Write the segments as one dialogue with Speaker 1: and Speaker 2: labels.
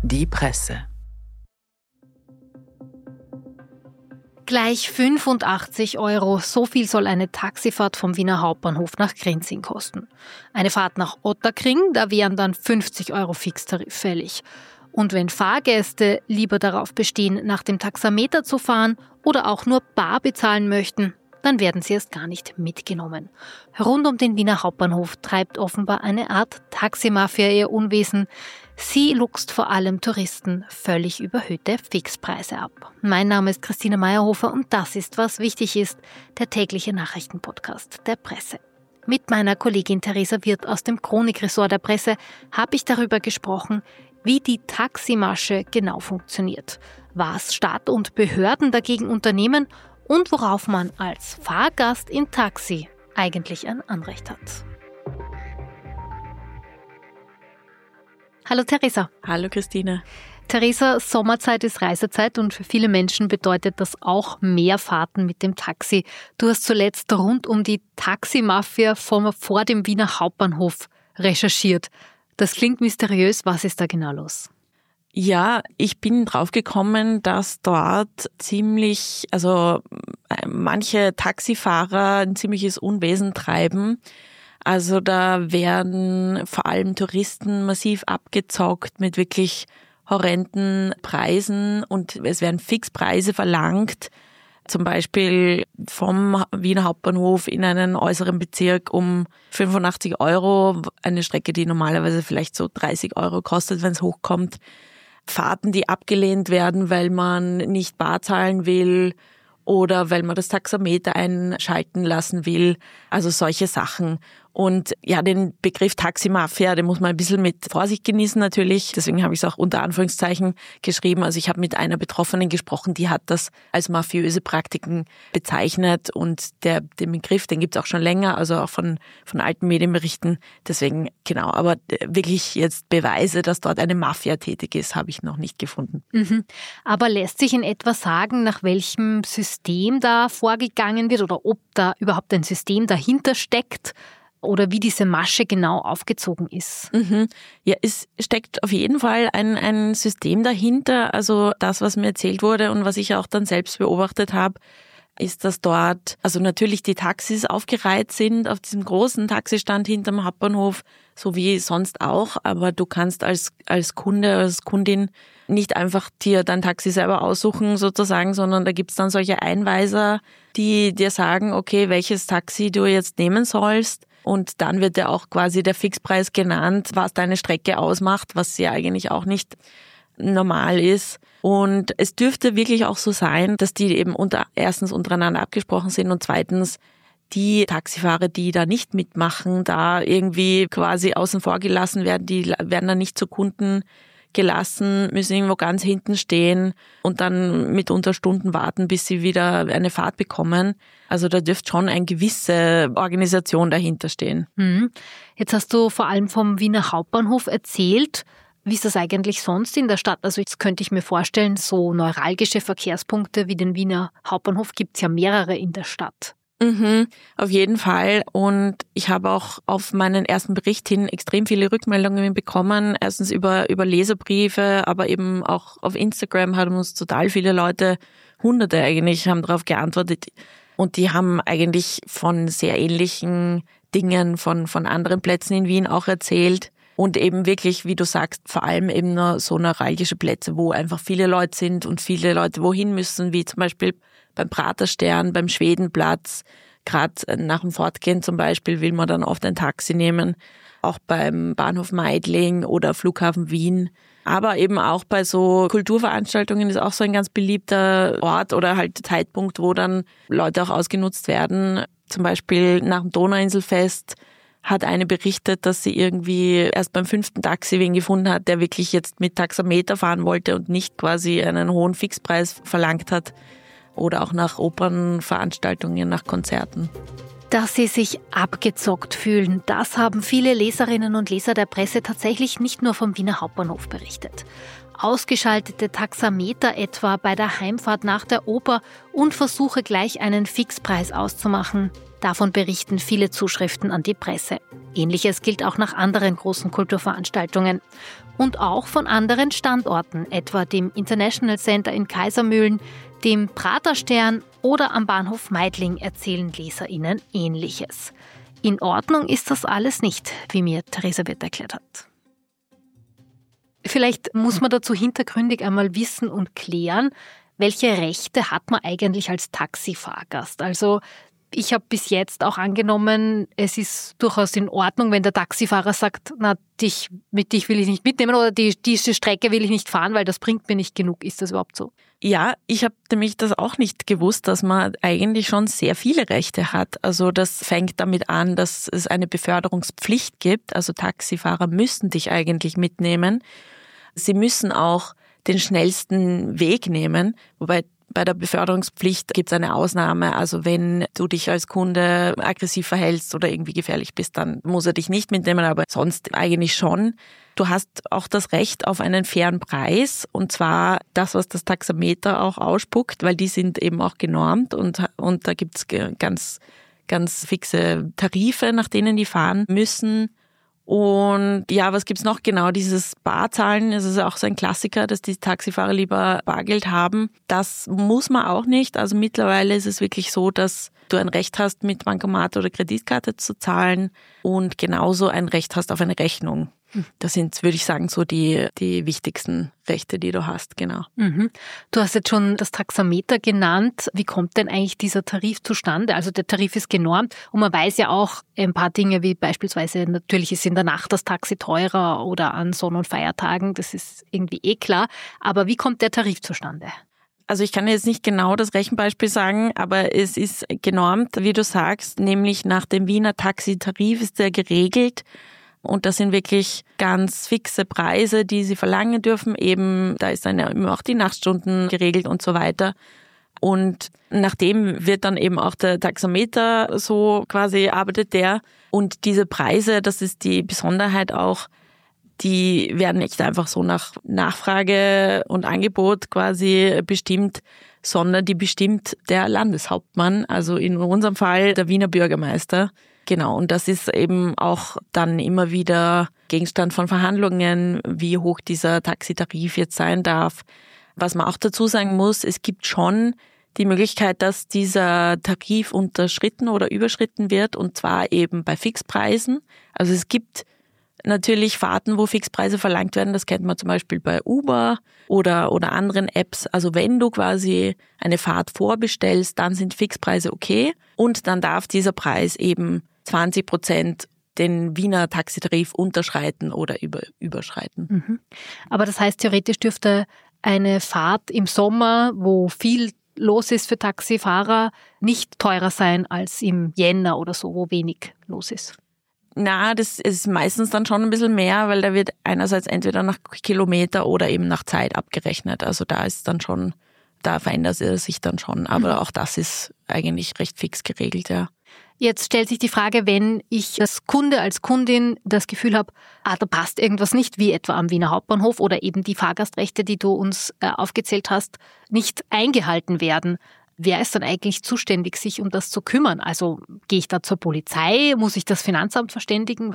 Speaker 1: Die Presse.
Speaker 2: Gleich 85 €, so viel soll eine Taxifahrt vom Wiener Hauptbahnhof nach Grinzing kosten. Eine Fahrt nach Ottakring, da wären dann 50 € Fixtarif fällig. Und wenn Fahrgäste lieber darauf bestehen, nach dem Taxameter zu fahren oder auch nur bar bezahlen möchten, dann werden sie erst gar nicht mitgenommen. Rund um den Wiener Hauptbahnhof treibt offenbar eine Art Taximafia ihr Unwesen. Sie luchst vor allem Touristen völlig überhöhte Fixpreise ab. Mein Name ist Christina Meyerhofer und das ist, was wichtig ist, der tägliche Nachrichtenpodcast der Presse. Mit meiner Kollegin Theresa Wirth aus dem Chronik-Ressort der Presse habe ich darüber gesprochen, wie die Taximasche genau funktioniert, was Staat und Behörden dagegen unternehmen und worauf man als Fahrgast in Taxi eigentlich ein Anrecht hat. Hallo Theresa.
Speaker 3: Hallo Christine.
Speaker 2: Theresa, Sommerzeit ist Reisezeit und für viele Menschen bedeutet das auch mehr Fahrten mit dem Taxi. Du hast zuletzt rund um die Taximafia vor dem Wiener Hauptbahnhof recherchiert. Das klingt mysteriös. Was ist da genau los?
Speaker 3: Ja, ich bin draufgekommen, dass dort manche Taxifahrer ein ziemliches Unwesen treiben. Also da werden vor allem Touristen massiv abgezockt mit wirklich horrenden Preisen und es werden Fixpreise verlangt. Zum Beispiel vom Wiener Hauptbahnhof in einen äußeren Bezirk um 85 €, eine Strecke, die normalerweise vielleicht so 30 € kostet, wenn es hochkommt. Fahrten, die abgelehnt werden, weil man nicht bar zahlen will oder weil man das Taxameter einschalten lassen will. Also solche Sachen. Und ja, den Begriff Taximafia, den muss man ein bisschen mit Vorsicht genießen natürlich. Deswegen habe ich es auch unter Anführungszeichen geschrieben. Also ich habe mit einer Betroffenen gesprochen, die hat das als mafiöse Praktiken bezeichnet. Und den Begriff, den gibt es auch schon länger, also auch von alten Medienberichten. Deswegen, genau, aber wirklich jetzt Beweise, dass dort eine Mafia tätig ist, habe ich noch nicht gefunden.
Speaker 2: Mhm. Aber lässt sich in etwa sagen, nach welchem System da vorgegangen wird oder ob da überhaupt ein System dahinter steckt? Oder wie diese Masche genau aufgezogen ist.
Speaker 3: Ja, es steckt auf jeden Fall ein System dahinter. Also das, was mir erzählt wurde und was ich auch dann selbst beobachtet habe, ist, dass dort also natürlich die Taxis aufgereiht sind auf diesem großen Taxistand hinterm Hauptbahnhof, so wie sonst auch. Aber du kannst als Kunde, als Kundin nicht einfach dir dein Taxi selber aussuchen sozusagen, sondern da gibt's dann solche Einweiser, die dir sagen, okay, welches Taxi du jetzt nehmen sollst. Und dann wird ja auch quasi der Fixpreis genannt, was deine Strecke ausmacht, was ja eigentlich auch nicht normal ist. Und es dürfte wirklich auch so sein, dass die eben erstens untereinander abgesprochen sind und zweitens die Taxifahrer, die da nicht mitmachen, da irgendwie quasi außen vor gelassen werden, die werden dann nicht zu Kunden gelassen, müssen irgendwo ganz hinten stehen und dann mitunter Stunden warten, bis sie wieder eine Fahrt bekommen. Also da dürfte schon eine gewisse Organisation dahinter stehen.
Speaker 2: Jetzt hast du vor allem vom Wiener Hauptbahnhof erzählt. Wie ist das eigentlich sonst in der Stadt? Also jetzt könnte ich mir vorstellen, so neuralgische Verkehrspunkte wie den Wiener Hauptbahnhof gibt es ja mehrere in der Stadt.
Speaker 3: Auf jeden Fall. Und ich habe auch auf meinen ersten Bericht hin extrem viele Rückmeldungen bekommen. Erstens über Leserbriefe, aber eben auch auf Instagram haben uns total viele Leute, Hunderte eigentlich, haben darauf geantwortet. Und die haben eigentlich von sehr ähnlichen Dingen von anderen Plätzen in Wien auch erzählt. Und eben wirklich, wie du sagst, vor allem eben nur so neuralgische Plätze, wo einfach viele Leute sind und viele Leute wohin müssen, wie zum Beispiel beim Praterstern, beim Schwedenplatz. Gerade nach dem Fortgehen zum Beispiel will man dann oft ein Taxi nehmen. Auch beim Bahnhof Meidling oder Flughafen Wien. Aber eben auch bei so Kulturveranstaltungen ist auch so ein ganz beliebter Ort oder halt Zeitpunkt, wo dann Leute auch ausgenutzt werden. Zum Beispiel nach dem Donauinselfest hat eine berichtet, dass sie irgendwie erst beim 5. Taxi wen gefunden hat, der wirklich jetzt mit Taxameter fahren wollte und nicht quasi einen hohen Fixpreis verlangt hat. Oder auch nach Opernveranstaltungen, nach Konzerten.
Speaker 2: Dass sie sich abgezockt fühlen, das haben viele Leserinnen und Leser der Presse tatsächlich nicht nur vom Wiener Hauptbahnhof berichtet. Ausgeschaltete Taxameter etwa bei der Heimfahrt nach der Oper und Versuche gleich einen Fixpreis auszumachen. Davon berichten viele Zuschriften an die Presse. Ähnliches gilt auch nach anderen großen Kulturveranstaltungen. Und auch von anderen Standorten, etwa dem International Center in Kaisermühlen, dem Praterstern oder am Bahnhof Meidling erzählen LeserInnen Ähnliches. In Ordnung ist das alles nicht, wie mir Theresa Wirth erklärt hat. Vielleicht muss man dazu hintergründig einmal wissen und klären, welche Rechte hat man eigentlich als Taxifahrgast? Also ich habe bis jetzt auch angenommen, es ist durchaus in Ordnung, wenn der Taxifahrer sagt, na, mit dich will ich nicht mitnehmen oder diese Strecke will ich nicht fahren, weil das bringt mir nicht genug. Ist das überhaupt so?
Speaker 3: Ja, ich habe nämlich das auch nicht gewusst, dass man eigentlich schon sehr viele Rechte hat. Also das fängt damit an, dass es eine Beförderungspflicht gibt. Also Taxifahrer müssen dich eigentlich mitnehmen. Sie müssen auch den schnellsten Weg nehmen, wobei bei der Beförderungspflicht gibt es eine Ausnahme. Also wenn du dich als Kunde aggressiv verhältst oder irgendwie gefährlich bist, dann muss er dich nicht mitnehmen, aber sonst eigentlich schon. Du hast auch das Recht auf einen fairen Preis, und zwar das, was das Taxameter auch ausspuckt, weil die sind eben auch genormt und da gibt es ganz fixe Tarife, nach denen die fahren müssen. Und ja, was gibt's noch? Genau, dieses Barzahlen, das ist auch so ein Klassiker, dass die Taxifahrer lieber Bargeld haben. Das muss man auch nicht. Also mittlerweile ist es wirklich so, dass du ein Recht hast, mit Bankomat oder Kreditkarte zu zahlen und genauso ein Recht hast auf eine Rechnung. Das sind, würde ich sagen, so die wichtigsten Rechte, die du hast, genau.
Speaker 2: Mhm. Du hast jetzt schon das Taxameter genannt. Wie kommt denn eigentlich dieser Tarif zustande? Also der Tarif ist genormt und man weiß ja auch ein paar Dinge, wie beispielsweise natürlich ist in der Nacht das Taxi teurer oder an Sonn- und Feiertagen. Das ist irgendwie klar. Aber wie kommt der Tarif zustande?
Speaker 3: Also ich kann jetzt nicht genau das Rechenbeispiel sagen, aber es ist genormt, wie du sagst, nämlich nach dem Wiener Taxitarif ist der geregelt. Und das sind wirklich ganz fixe Preise, die sie verlangen dürfen. Eben, da ist dann ja immer auch die Nachtstunden geregelt und so weiter. Und nachdem wird dann eben auch der Taxameter so quasi arbeitet der. Und diese Preise, das ist die Besonderheit auch, die werden nicht einfach so nach Nachfrage und Angebot quasi bestimmt, sondern die bestimmt der Landeshauptmann, also in unserem Fall der Wiener Bürgermeister. Genau, und das ist eben auch dann immer wieder Gegenstand von Verhandlungen, wie hoch dieser Taxitarif jetzt sein darf. Was man auch dazu sagen muss, es gibt schon die Möglichkeit, dass dieser Tarif unterschritten oder überschritten wird, und zwar eben bei Fixpreisen. Also es gibt natürlich Fahrten, wo Fixpreise verlangt werden. Das kennt man zum Beispiel bei Uber oder anderen Apps. Also wenn du quasi eine Fahrt vorbestellst, dann sind Fixpreise okay. Und dann darf dieser Preis eben 20% den Wiener Taxitarif unterschreiten oder überschreiten.
Speaker 2: Mhm. Aber das heißt, theoretisch dürfte eine Fahrt im Sommer, wo viel los ist für Taxifahrer, nicht teurer sein als im Jänner oder so, wo wenig los ist.
Speaker 3: Na, das ist meistens dann schon ein bisschen mehr, weil da wird einerseits entweder nach Kilometer oder eben nach Zeit abgerechnet. Also da ist dann schon, da verändert es sich dann schon. Aber auch das ist eigentlich recht fix geregelt, ja.
Speaker 2: Jetzt stellt sich die Frage, wenn ich als Kunde, als Kundin das Gefühl habe, da passt irgendwas nicht, wie etwa am Wiener Hauptbahnhof oder eben die Fahrgastrechte, die du uns aufgezählt hast, nicht eingehalten werden. Wer ist dann eigentlich zuständig, sich um das zu kümmern? Also gehe ich da zur Polizei? Muss ich das Finanzamt verständigen?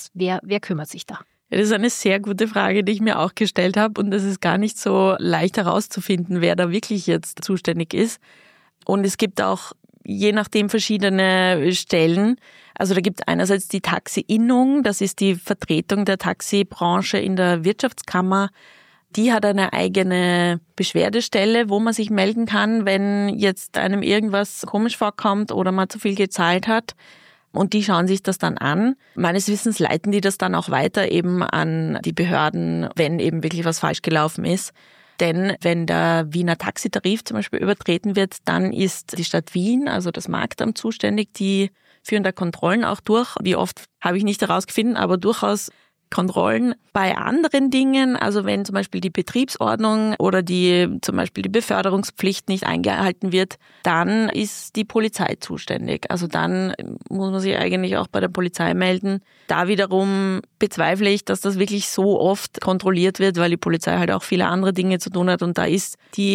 Speaker 2: Wer kümmert sich da?
Speaker 3: Ja, das ist eine sehr gute Frage, die ich mir auch gestellt habe. Und es ist gar nicht so leicht herauszufinden, wer da wirklich jetzt zuständig ist. Und es gibt auch je nachdem verschiedene Stellen. Also da gibt es einerseits die Taxi-Innung, das ist die Vertretung der Taxibranche in der Wirtschaftskammer. Die hat eine eigene Beschwerdestelle, wo man sich melden kann, wenn jetzt einem irgendwas komisch vorkommt oder man zu viel gezahlt hat. Und die schauen sich das dann an. Meines Wissens leiten die das dann auch weiter eben an die Behörden, wenn eben wirklich was falsch gelaufen ist. Denn wenn der Wiener Taxitarif zum Beispiel übertreten wird, dann ist die Stadt Wien, also das Marktamt, zuständig. Die führen da Kontrollen auch durch. Wie oft habe ich nicht herausgefunden, aber durchaus Kontrollen. Bei anderen Dingen, also wenn zum Beispiel die Betriebsordnung oder zum Beispiel die Beförderungspflicht nicht eingehalten wird, dann ist die Polizei zuständig. Also dann muss man sich eigentlich auch bei der Polizei melden. Da wiederum bezweifle ich, dass das wirklich so oft kontrolliert wird, weil die Polizei halt auch viele andere Dinge zu tun hat. Und da ist die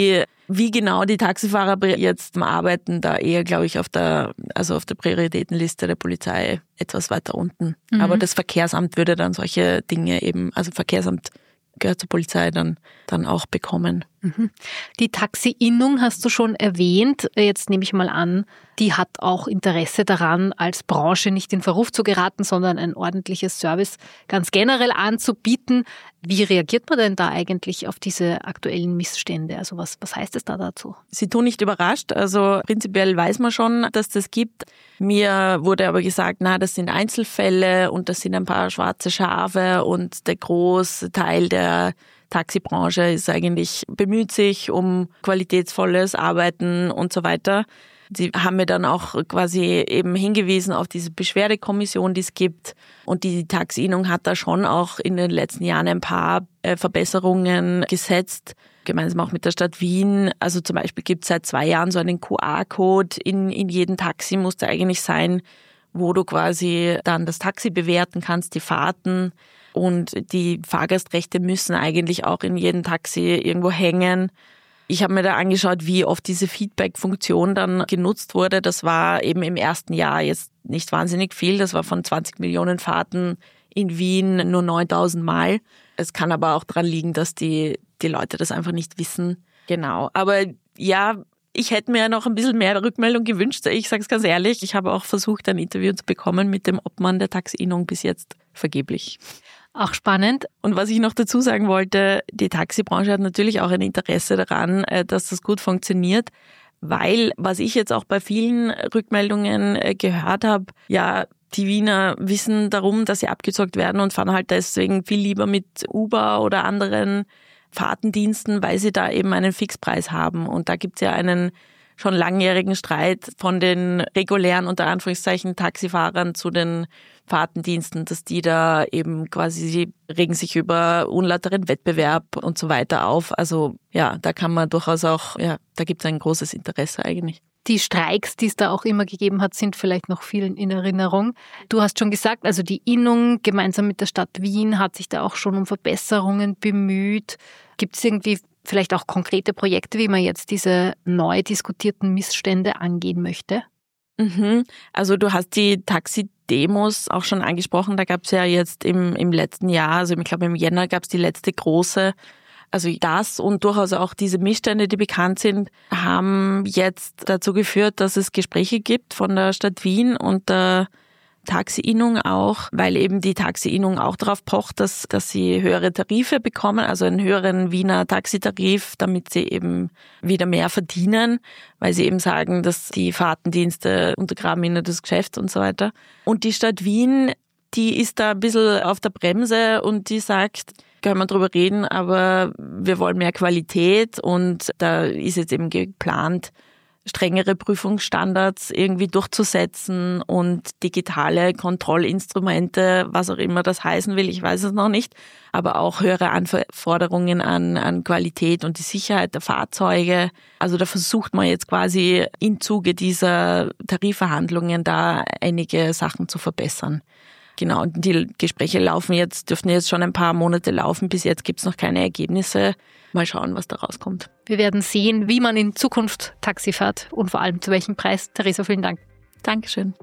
Speaker 3: Wie genau die Taxifahrer jetzt arbeiten, da eher, glaube ich, auf der Prioritätenliste der Polizei etwas weiter unten. Aber das Verkehrsamt würde dann solche Dinge eben, also Verkehrsamt gehört zur Polizei, dann auch bekommen.
Speaker 2: Die Taxi-Innung hast du schon erwähnt. Jetzt nehme ich mal an, die hat auch Interesse daran, als Branche nicht in Verruf zu geraten, sondern ein ordentliches Service ganz generell anzubieten. Wie reagiert man denn da eigentlich auf diese aktuellen Missstände? Also was heißt es da dazu?
Speaker 3: Sie tun nicht überrascht. Also prinzipiell weiß man schon, dass das gibt. Mir wurde aber gesagt, das sind Einzelfälle und das sind ein paar schwarze Schafe und der große Teil der Taxibranche ist eigentlich bemüht sich um qualitätsvolles Arbeiten und so weiter. Sie haben mir dann auch quasi eben hingewiesen auf diese Beschwerdekommission, die es gibt. Und die Taxi-Innung hat da schon auch in den letzten Jahren ein paar Verbesserungen gesetzt, gemeinsam auch mit der Stadt Wien. Also zum Beispiel gibt es seit 2 Jahren so einen QR-Code in jedem Taxi, muss da eigentlich sein, wo du quasi dann das Taxi bewerten kannst, die Fahrten. Und die Fahrgastrechte müssen eigentlich auch in jedem Taxi irgendwo hängen. Ich habe mir da angeschaut, wie oft diese Feedback-Funktion dann genutzt wurde. Das war eben im ersten Jahr jetzt nicht wahnsinnig viel. Das war von 20 Millionen Fahrten in Wien nur 9.000 Mal. Es kann aber auch daran liegen, dass die Leute das einfach nicht wissen. Genau. Aber ja, ich hätte mir noch ein bisschen mehr Rückmeldung gewünscht. Ich sage es ganz ehrlich. Ich habe auch versucht, ein Interview zu bekommen mit dem Obmann der Taxi-Innung, bis jetzt vergeblich.
Speaker 2: Auch spannend.
Speaker 3: Und was ich noch dazu sagen wollte, die Taxibranche hat natürlich auch ein Interesse daran, dass das gut funktioniert, weil, was ich jetzt auch bei vielen Rückmeldungen gehört habe, ja, die Wiener wissen darum, dass sie abgezockt werden und fahren halt deswegen viel lieber mit Uber oder anderen Fahrtendiensten, weil sie da eben einen Fixpreis haben. Und da gibt's ja einen schon langjährigen Streit von den regulären, unter Anführungszeichen, Taxifahrern zu den Fahrtendiensten, dass die da eben quasi, sie regen sich über unlauteren Wettbewerb und so weiter auf. Also ja, da kann man durchaus auch, ja, da gibt es ein großes Interesse eigentlich.
Speaker 2: Die Streiks, die es da auch immer gegeben hat, sind vielleicht noch vielen in Erinnerung. Du hast schon gesagt, also die Innung gemeinsam mit der Stadt Wien hat sich da auch schon um Verbesserungen bemüht. Gibt es irgendwie vielleicht auch konkrete Projekte, wie man jetzt diese neu diskutierten Missstände angehen möchte?
Speaker 3: Also du hast die Taxi-Demos auch schon angesprochen. Da gab es ja jetzt im letzten Jahr, also ich glaube im Jänner gab es die letzte große. Also das und durchaus auch diese Missstände, die bekannt sind, haben jetzt dazu geführt, dass es Gespräche gibt von der Stadt Wien und der Taxi-Innung auch, weil eben die Taxi-Innung auch darauf pocht, dass sie höhere Tarife bekommen, also einen höheren Wiener Taxitarif, damit sie eben wieder mehr verdienen, weil sie eben sagen, dass die Fahrtendienste untergraben ihnen das Geschäft und so weiter. Und die Stadt Wien, die ist da ein bisschen auf der Bremse und die sagt, können wir drüber reden, aber wir wollen mehr Qualität und da ist jetzt eben geplant, strengere Prüfungsstandards irgendwie durchzusetzen und digitale Kontrollinstrumente, was auch immer das heißen will, ich weiß es noch nicht, aber auch höhere Anforderungen an Qualität und die Sicherheit der Fahrzeuge. Also da versucht man jetzt quasi im Zuge dieser Tarifverhandlungen da einige Sachen zu verbessern. Genau, und die Gespräche dürften jetzt schon ein paar Monate laufen. Bis jetzt gibt es noch keine Ergebnisse. Mal schauen, was da rauskommt.
Speaker 2: Wir werden sehen, wie man in Zukunft Taxi fährt und vor allem zu welchem Preis. Theresa, vielen Dank.
Speaker 3: Dankeschön.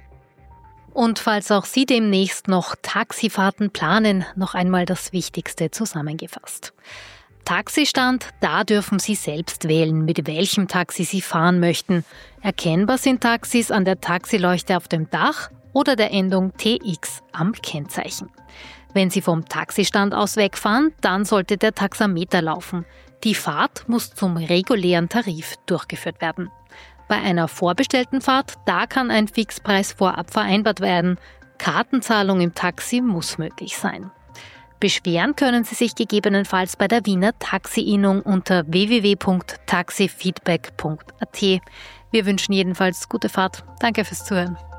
Speaker 2: Und falls auch Sie demnächst noch Taxifahrten planen, noch einmal das Wichtigste zusammengefasst. Taxistand, da dürfen Sie selbst wählen, mit welchem Taxi Sie fahren möchten. Erkennbar sind Taxis an der Taxileuchte auf dem Dach oder der Endung TX am Kennzeichen. Wenn Sie vom Taxistand aus wegfahren, dann sollte der Taxameter laufen. Die Fahrt muss zum regulären Tarif durchgeführt werden. Bei einer vorbestellten Fahrt, da kann ein Fixpreis vorab vereinbart werden. Kartenzahlung im Taxi muss möglich sein. Beschweren können Sie sich gegebenenfalls bei der Wiener Taxi-Innung unter www.taxifeedback.at. Wir wünschen jedenfalls gute Fahrt. Danke fürs Zuhören.